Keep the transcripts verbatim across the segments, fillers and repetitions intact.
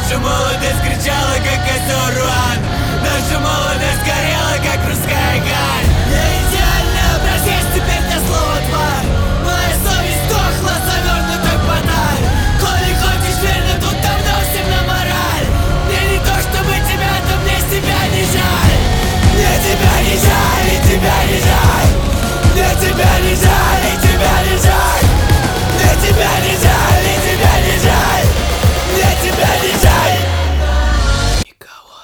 Наша молодость кричала, как костер Руан. Наша молодость горела, как русская гарь. Я идеальный образец, теперь до слова тварь. Моя совесть дохла, завернута в баталь. Коли хочешь верно, тут давно всем на мораль. Мне не то, чтобы тебя, то мне себя не жаль. Мне тебя не жаль, и тебя не жаль. Мне тебя не жаль, и тебя не жаль. Мне тебя не жаль, и тебя не жаль. Мне тебя не жаль. Никого.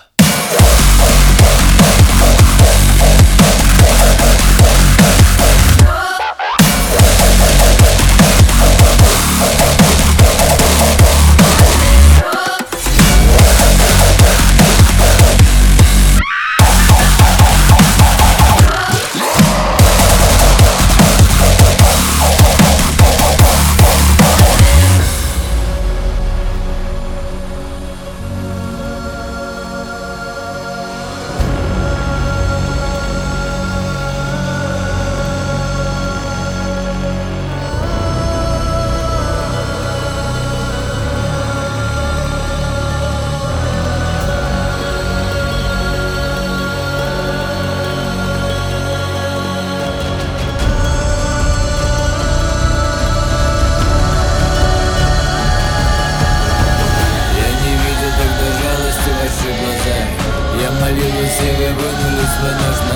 Я молилась, и вы вынули свой нож.